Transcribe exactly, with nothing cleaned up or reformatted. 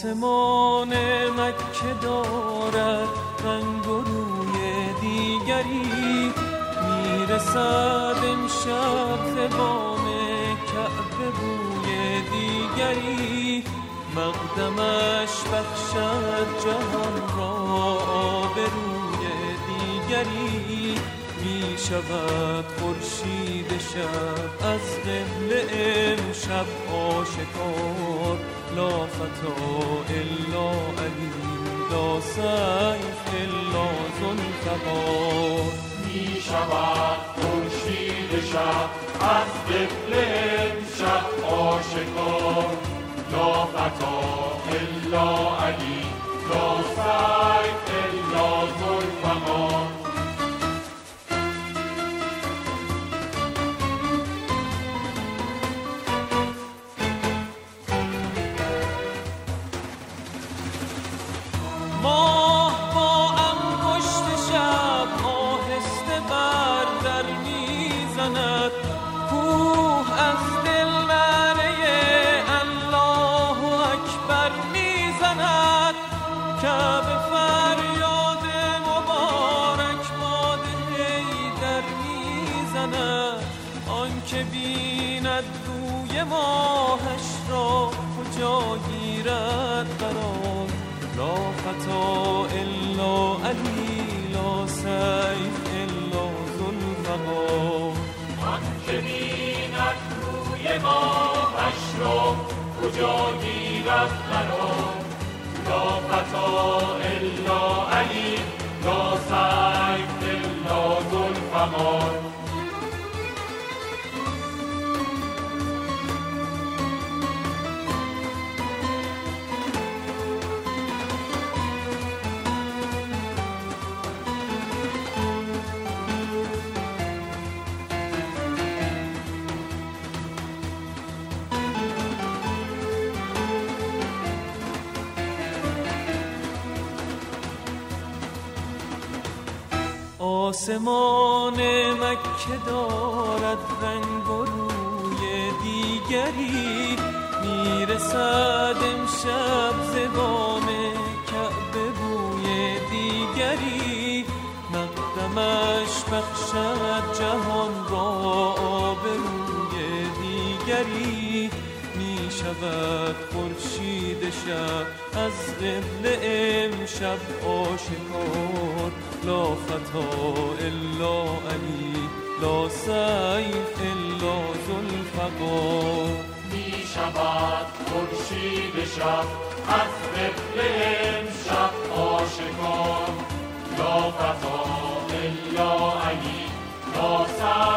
آسمان مکه دارد رنگ و روی دیگری، میرسد امشب ز بام کعبه بوی دیگری، مقدمش بخشد جهان را آبروی دیگری، می شود خورشید شب از قبله امشب آشکار، لا فتا الا علی لا سیف الا ذوالفقار. می شود خورشید شب از قبله امشب آشکار، لا فتا الا علی لا سیف الا ذوالفقار. ماه با انگشت شب آهسته بر در میزند، کوه از دل نعره الله اکبر میزند، کعبه فریاد مبارک باد حیدر میزند، آنکه بیند روی ماهش را کجا گیرد قرار، لا فتا الا علی لا سیف الا ذوالفقار. آنکه بیند روی ماهش را کجا گیرد قرار، لا فتا الا علی لا سیف الا ذوالفقار. آسمان مکه دارد رنگ و روی دیگری، میرسد امشب ز بام کعبه بوی دیگری، مقدمش بخشد جهان را آبروی دیگری، می شود خورشید شب از قبله امشب آشکار، لا فتا الا علی لا سیف الا ذوالفقار. می شود خورشید شب از قبله امشب آشکار، لا فتا الا علی لا سیف